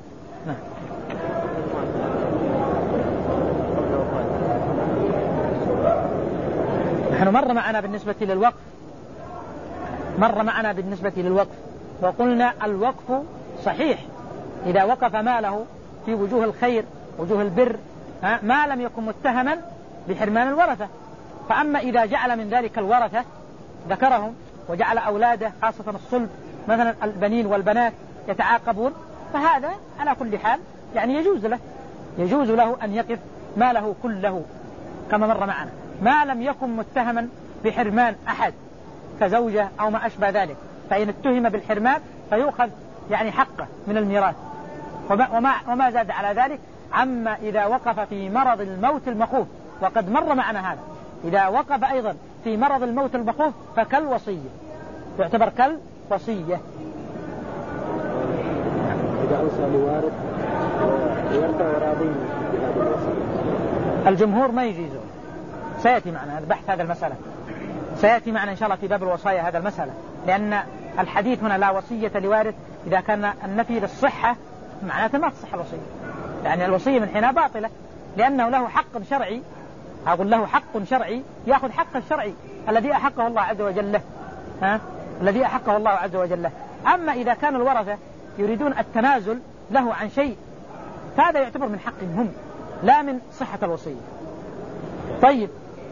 نحن مر معنا بالنسبة للوقف مر معنا بالنسبة للوقف وقلنا الوقف صحيح إذا وقف ماله في وجوه الخير وجوه البر ما لم يكن متهما بحرمان الورثة. فأما إذا جعل من ذلك الورثة ذكرهم وجعل أولاده خاصة الصلب مثلا البنين والبنات يتعاقبون فهذا على كل حال يعني يجوز له يجوز له أن يقف ماله كله كما مر معنا ما لم يكن متهما بحرمان أحد كزوجة أو ما أشبه ذلك. فإن اتهم بالحرمان فيؤخذ يعني حقه من الميراث وما, وما, وما زاد على ذلك. عما إذا وقف في مرض الموت المخوف وقد مر معنا هذا إذا وقف أيضا في مرض الموت المخوف فكالوصية يعتبر كالوصية. إذا أوصى لوارث ويرثى راضين بهذه الوصية؟ الجمهور ما يجيزون. سيأتي معنا البحث هذا المسألة، سيأتي معنا إن شاء الله في باب الوصايا هذا المسألة، لأن الحديث هنا لا وصية لوارث إذا كان النفي للصحة معناته ما تصح الوصية، يعني الوصية من حينها باطلة، لأنه له حق شرعي، أقول له حق شرعي يأخذ حقه الشرعي الذي أحقه الله عز وجل له، ها؟ الذي أحقه الله عز وجل له. أما إذا كان الورثة يريدون التنازل له عن شيء فهذا يعتبر من حقهم هم لا من صحة الوصية. طيب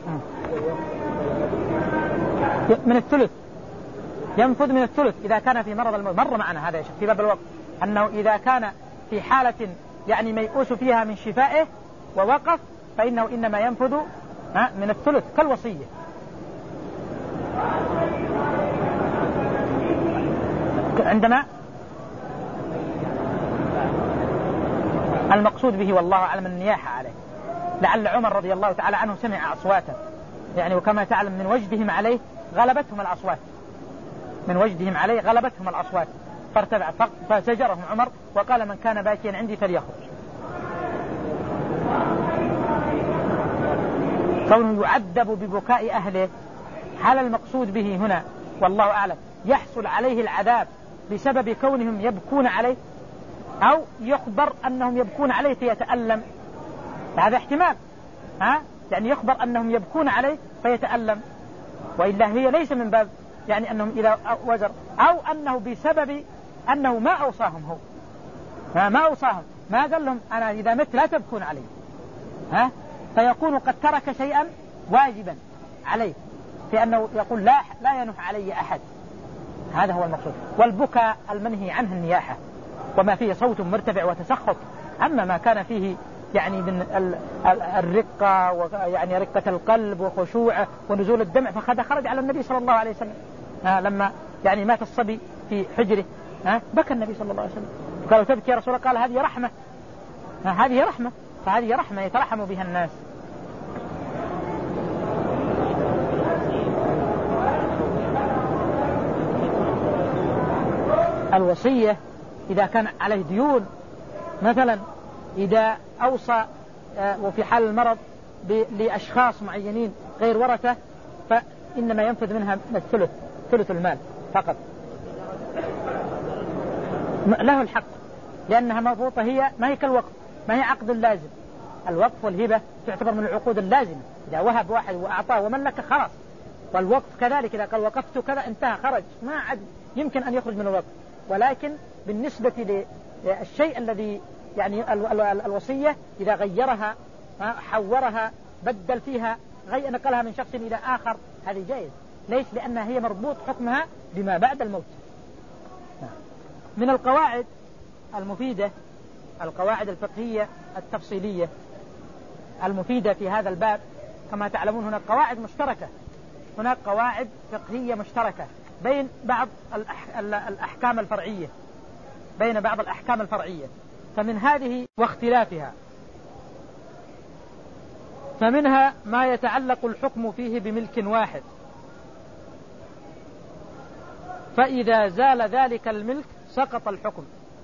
من الثلث ينفذ من الثلث إذا كان في مرض الموت، مر معنا هذا في باب الوقت أنه إذا كان في حالة يعني ميؤوس فيها من شفائه ووقف فإنه إنما ينفذ من الثلث كالوصية. عندنا المقصود به والله أعلم النياحة عليه، لعل عمر رضي الله تعالى عنه سمع أصواتا، يعني وكما تعلم من وجدهم عليه غلبتهم الأصوات، من وجدهم عليه غلبتهم الأصوات فارتفع فزجرهم عمر وقال من كان باكيا عندي فليخرج. كونه يعذب ببكاء أهله، هل المقصود به هنا والله أعلم يحصل عليه العذاب بسبب كونهم يبكون عليه، أو يخبر أنهم يبكون عليه فيتألم؟ هذا احتمال، ها؟ يعني يخبر أنهم يبكون عليه فيتألم، وإلا هي ليس من باب يعني أنهم إذا وزر، أو أنه بسبب أنه ما أوصاهم هو، ها؟ ما أوصاهم، ما قال لهم أنا إذا مت لا تبكون علي، ها؟ فيكون قد ترك شيئا واجبا عليه، في أنه يقول لا لا ينح علي أحد، هذا هو المقصود. والبكاء المنهي عنه النياحة وما فيه صوت مرتفع وتسخط، أما ما كان فيه يعني من الرقة ويعني رقة القلب وخشوعه ونزول الدمع فقد خرج على النبي صلى الله عليه وسلم لما يعني مات الصبي في حجره، بكى النبي صلى الله عليه وسلم قالوا تبكي يا رسول الله، قال هذه رحمة، هذه رحمة، فهذه رحمة يترحم بها الناس. الوصية إذا كان عليه ديون مثلا، إذا أوصى وفي حال المرض لأشخاص معينين غير ورثة فإنما ينفذ منها الثلث، ثلث المال فقط، له الحق، لأنها مربوطة، هي ما هي كالوقف، ما هي عقد لازم. الوقف والهبة تعتبر من العقود اللازمة، إذا وهب واحد وأعطاه وملك خلاص، والوقف كذلك إذا قال وقفت كذا انتهى خرج، ما عاد يمكن أن يخرج من الوقف. ولكن بالنسبة للشيء الذي يعني الوصية إذا غيرها حورها بدل فيها غير نقلها من شخص إلى آخر هذه جائز، ليش؟ لأنها هي مربوط حكمها بما بعد الموت. من القواعد المفيدة القواعد الفقهية التفصيلية المفيدة في هذا الباب، كما تعلمون هناك قواعد مشتركة، هناك قواعد فقهية مشتركة بين بعض الأحكام الفرعية، بين بعض الأحكام الفرعية، فمن هذه واختلافها، فمنها ما يتعلق الحكم فيه بملك واحد، فإذا زال ذلك الملك سقط الحكم.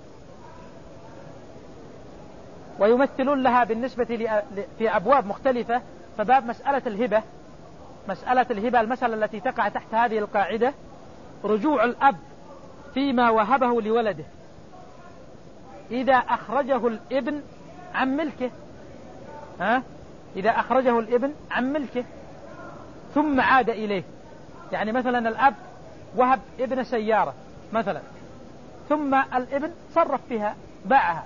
ويمثلون لها بالنسبة في أبواب مختلفة، فباب مسألة الهبة، مسألة الهبة المسألة التي تقع تحت هذه القاعدة، رجوع الأب فيما وهبه لولده إذا أخرجه الابن عن ملكه، ها؟ إذا أخرجه الابن عن ملكه ثم عاد إليه، يعني مثلا الأب وهب ابن سيارة مثلا، ثم الابن صرف فيها باعها،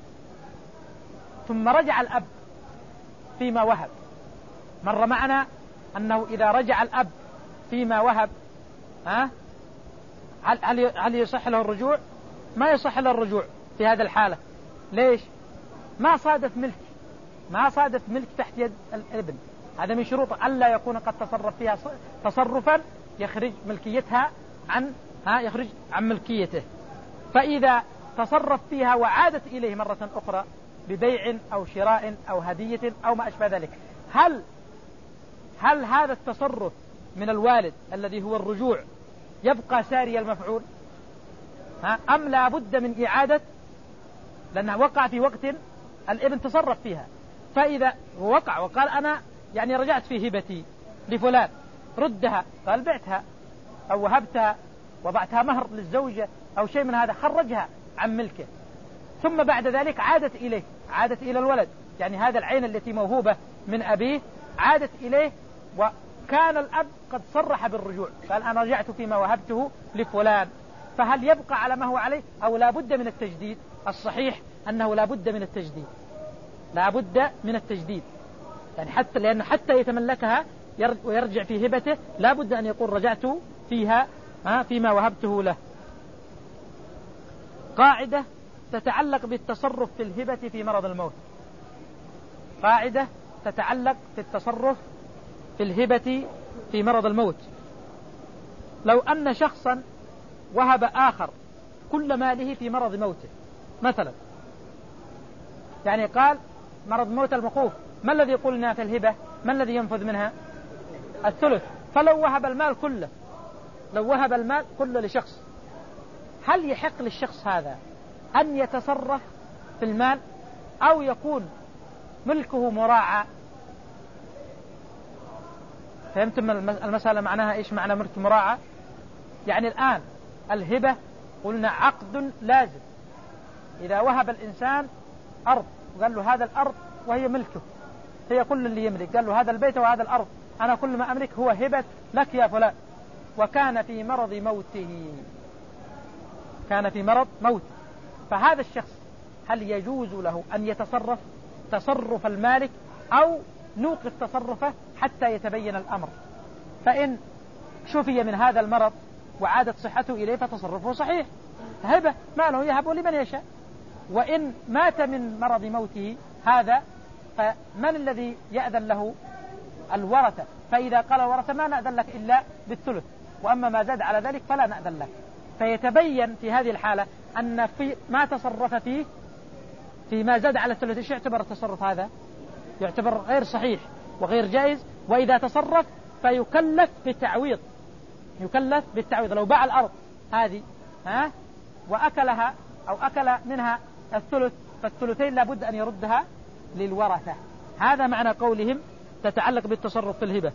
ثم رجع الأب فيما وهب. مر معنا أنه إذا رجع الأب فيما وهب، ها؟ هل هل يصح له الرجوع؟ ما يصح له الرجوع في هذا الحالة. ليش؟ ما صادف ملك، ما صادف ملك تحت يد الابن، هذا من شروطه ألا يكون قد تصرف فيها تصرفا يخرج ملكيتها عن ها يخرج عن ملكيته. فإذا تصرف فيها وعادت إليه مرة أخرى ببيع أو شراء أو هدية أو ما أشبه ذلك، هل هل هذا التصرف من الوالد الذي هو الرجوع يبقى ساري المفعول، ها؟ أم لا بد من إعادة لأنها وقع في وقت الابن تصرف فيها. فإذا وقع وقال أنا يعني رجعت في هبتي لفلان، ردها، قال بعتها أو وهبتها، وضعتها مهر للزوجة أو شيء من هذا، خرجها عن ملكه، ثم بعد ذلك عادت إليه، عادت إلى الولد، يعني هذا العين التي موهوبة من أبيه عادت إليه، وكان الأب قد صرح بالرجوع، قال أنا رجعت فيما وهبته لفلان، فهل يبقى على ما هو عليه أو لا بد من التجديد؟ الصحيح أنه لا بد من التجديد، لا بد من التجديد، يعني حتى لأنه حتى يتملكها ويرجع في هبته لا بد أن يقول رجعت فيها فيما وهبته له. قاعدة تتعلق بالتصرف في الهبة في مرض الموت، قاعدة تتعلق في التصرف في الهبة في مرض الموت. لو أن شخصا وهب آخر كل ماله في مرض موته مثلا، يعني قال مرض موت المخوف، ما الذي قلنا في الهبة؟ ما الذي ينفذ منها؟ الثلث. فلو وهب المال كله، لو وهب المال كله لشخص، هل يحق للشخص هذا أن يتصرف في المال أو يكون ملكه مراعى؟ فهمتم المسألة معناها إيش معنى ملك مراعى؟ يعني الآن الهبة قلنا عقد لازم، إذا وهب الإنسان أرض وقال له هذا الأرض وهي ملكه، هي كل اللي يملك، قال له هذا البيت وهذا الأرض أنا كل ما أملك هو هبة لك يا فلان، وكان في مرض موته، كان في مرض موت، فهذا الشخص هل يجوز له أن يتصرف تصرف المالك أو نوقف تصرفه حتى يتبين الأمر؟ فإن شفي من هذا المرض وعادت صحته إليه فتصرفه صحيح، هبة ماله يهب لمن يشاء. وإن مات من مرض موته هذا فمن الذي يأذن له؟ الورثة، فإذا قال الورثة ما نأذن لك إلا بالثلث، وأما ما زاد على ذلك فلا نأذن لك. فيتبين في هذه الحالة أن في ما تصرف فيه فيما زاد على الثلث إيش يعتبر التصرف هذا؟ يعتبر غير صحيح وغير جائز، وإذا تصرف فيكلف بالتعويض، يكلف بالتعويض. لو باع الأرض هذه ها وأكلها أو أكل منها الثلث فالثلثين لابد أن يردها للورثة. هذا معنى قولهم تتعلق بالتصرف في الهبة،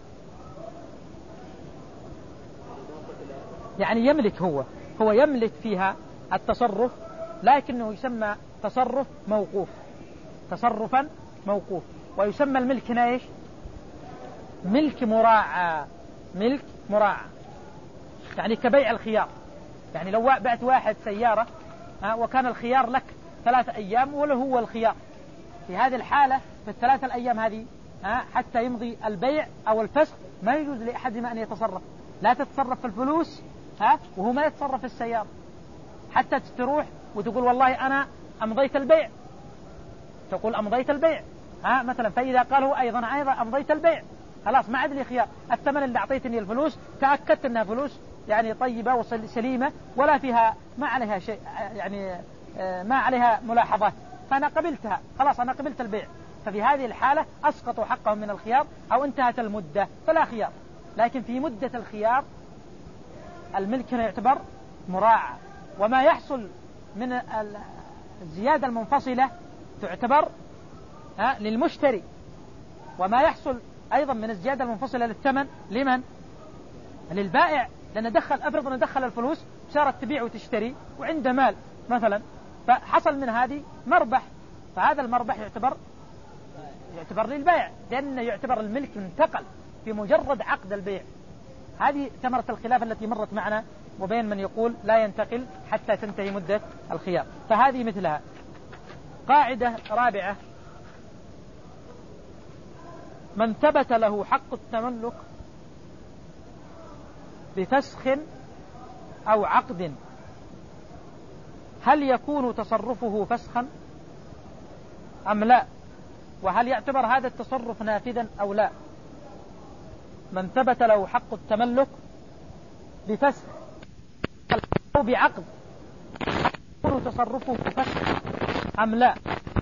يعني يملك هو هو يملك فيها التصرف، لكنه يسمى تصرف موقوف، تصرفا موقوف. ويسمى الملك هنا ايش؟ ملك مراعى، ملك مراعى، يعني كبيع الخيار. يعني لو بعت واحد سيارة ها وكان الخيار لك ثلاثة أيام وله هو الخيار، في هذه الحالة في الثلاثة الأيام هذه ها حتى يمضي البيع أو الفسخ ما يجوز لأحد ما أن يتصرف، لا تتصرف في الفلوس ها وهو ما يتصرف في السيارة، حتى تروح وتقول والله أنا أمضيت البيع، تقول أمضيت البيع ها مثلا، فإذا قال هو أيضا أيضا أمضيت البيع، خلاص ما عاد لي خيار، الثمن اللي أعطيتني الفلوس تأكدت أنها فلوس يعني طيبة وسليمة ولا فيها ما عليها شيء، يعني ما عليها ملاحظات، فأنا قبلتها، خلاص أنا قبلت البيع. ففي هذه الحالة أسقطوا حقهم من الخيار أو انتهت المدة فلا خيار. لكن في مدة الخيار الملك هنا يعتبر مراعى، وما يحصل من الزيادة المنفصلة تعتبر ها للمشتري، وما يحصل أيضا من الزيادة المنفصلة للثمن لمن؟ للبائع، لأن دخل أفرض أن دخل الفلوس صارت تبيع وتشتري وعنده مال مثلا، فحصل من هذه مربح، فهذا المربح يعتبر يعتبر للبيع، لأنه يعتبر الملك انتقل في مجرد عقد البيع. هذه ثمرة الخلاف التي مرت معنا، وبين من يقول لا ينتقل حتى تنتهي مدة الخيار، فهذه مثلها. قاعدة رابعة: من ثبت له حق التملك بفسخ أو عقد هل يكون تصرفه فسخا أم لا؟ وهل يعتبر هذا التصرف نافذا أو لا؟ من ثبت له حق التملك بفسخ أو بعقد يكون تصرفه فسخ أم لا؟